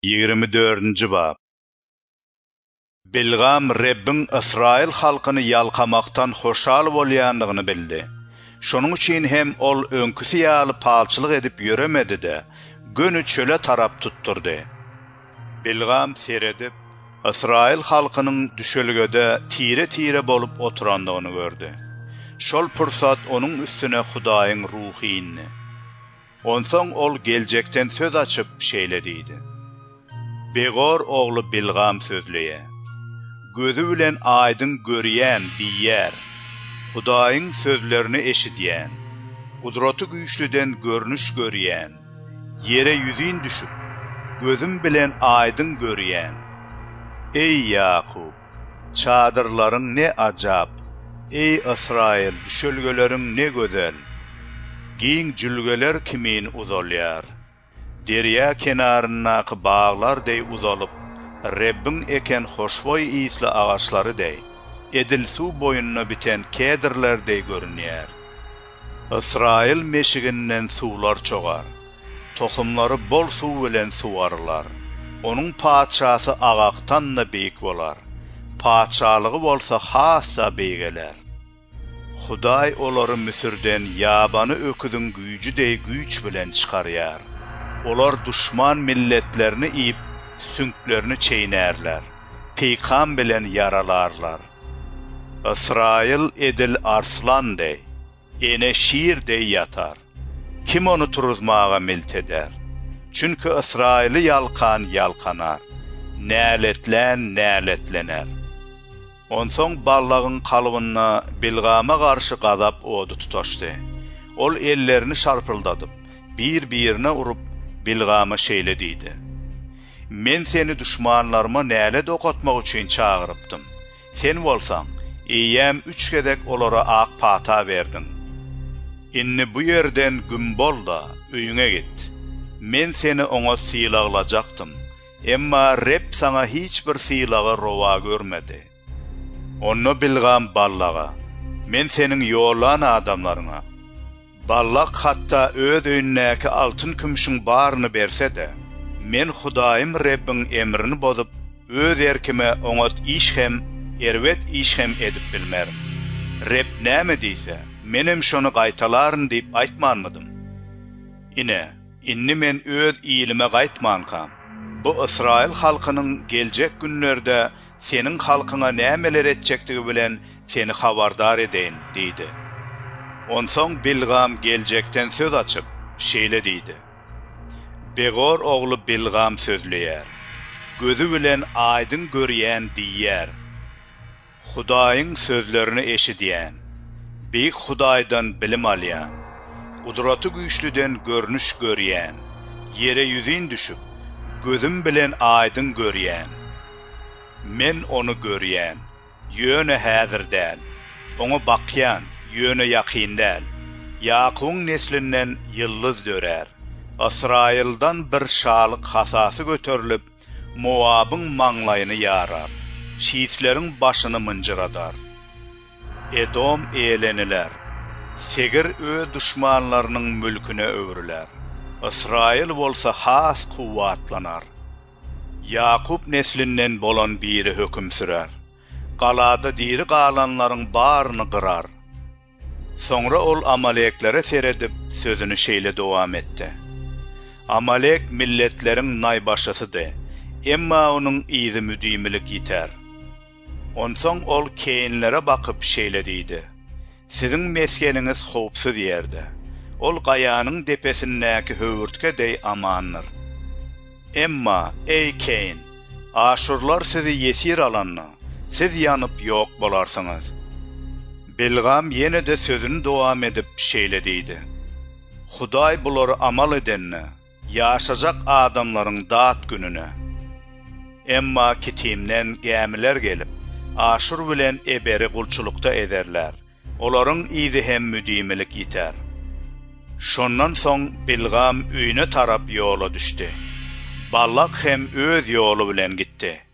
24. bab. Bilgam Rebbin İsrail halkyny yalkamaktan hoşal bolýandygyny bildi. Şonuň üçin hem ol öňküsi ýaly palçylyk edip ýöremedi de, gönü çöle tarap tutturdy. Bilgam seredip, İsrail halkynyň düşelgede tire bolup oturandygyny gördü. Şol pursat onuň üstüne Hudaýyň ruhy indi. Onsoň ol geljekden söz açyp şeýlediydi. Begor oğlu Bilgam sözleye. Gözü bilen aydın görýän diýär. Hudaýyň sözlerini eşidýän. Kudraty güýçlüden görnüş görýän. Yere yüzin düşüp, gözüm bilen aydın görýän. Ey Yakup, çadırlaryň ne ajap. Ey Israil, düşölgeleriň ne gözel. Giň jülgeler kimin uzalýar. Derya kenaryndaky bağlar dey uzalyp, Rebbin eken hoşboy isli ağaçlary dey, edil su boyunna biten kedirler dey görünýär. Israil meşiginden suwlar çogar, tohumlary bol suw bilen suwarlar. Onuň paçasy agaktan da beýik bolar, paçalygy bolsa hassa beýgeler. Hudaý olary Misirden ýabany öküdüň güýji dey güýç bilen çykarýar. Olar düşman milletlerini iyip, sünklerini çeynärler, peykam bilen yaralarlar. İsrail edil arslan dey, ene şiir dey yatar. Kim onu turuzmağa milt eder? Çünkü İsrail'i yalkanar, näletlener. Onsoň ballagın kalbyna Bilgama garşy gazap odu tutaşdy. Ol ellerini şarpyldadyp, bir-birine urup, Bilgama şeýlediydi. Men seni düşmanlaryma näle dokatmak üçin çağırıpdym. Sen bolsaň, eýem 3 gedek olara ak pata berdin. Inni bu yerden gün bol da öýüňe git. Men seni oňa sylaglajaqdym. Emma Reb sana hiç bir sylagy rowa görmedi. Onu Bilgam ballaga, men senin ýolan adamlaryňa, ballak hatta öz öýündäki altyn kümüşüň baryny berse de, men Hudaýym Rebbin emrini bozup, öz erkime oňa iş hem, erwet iş hem edip bilmerim. Reb näme diýse, menem şonu gaýtalaryn diýip aýtmanmydym. Inni men öz iýilime gaýtmankam. Bu İsrail halkynyň geljek günlerde senin halkyňa nämeler etjektigi bilen seni habardar edeýin, diýdi. Onsoň Bilgam geljekden söz açyp şeýlediydi. Begor oğlu Bilgam sözleýär. Gözü bilen aydyn görýän diýär. Hudaýyň sözlerini eşidýän. Beýik Hudaýdan bilim alýan. Kudraty güýçlüden görnüş görýän. Yere yüzin düşüp, gözüm bilen aydyn görýän. Men onu görýän, ýöne häzir däl. Oňa bakýan, ýöne ýakyn däl. Yakubyň neslinden ýyldız dörer. İsraildan bir şalyk hasasy göterilip, Moabyň maňlaýyny ýarar. Şiitleriň başyny mınjyradar. Edom eýleniler. Segir öz düşmanlarynyň mülküne öwrüler. İsrail bolsa has kuwwatlanar. Yakup neslinden bolan biri höküm sürer. Galada diri galanlaryň baryny gyrar. Sonra ol Amaleklere seredip sözünü şeýle dowam etdi. Amalek milletleriň naýbaşysydy, emma onuň izi müdimilik ýiter. Onsoň ol keýinlere bakyp şeýlediydi. Siziň meskeniniz howpsuz ýerde. Ol gaýanyň depesindäki höwürtke dey amanlyr. Emma ey Keyn, Aşurlar sizi yesir alanna, siz yanıp ýok bolarsyňyz. Bilgam ýene de sözüni dowam edip şeýlediydi. Hudaý bulary amal edenni, ýaşajak adamlaryň dat gününe. Emma kitimden gämiler gelip, Aşur bilen eberi gulçulukda ederler. Olaryň izi hem müdimilik ýiter. Şondan soň Bilgam öýüne tarap ýola düşdi. Ballak hem öz ýolu bilen gitdi.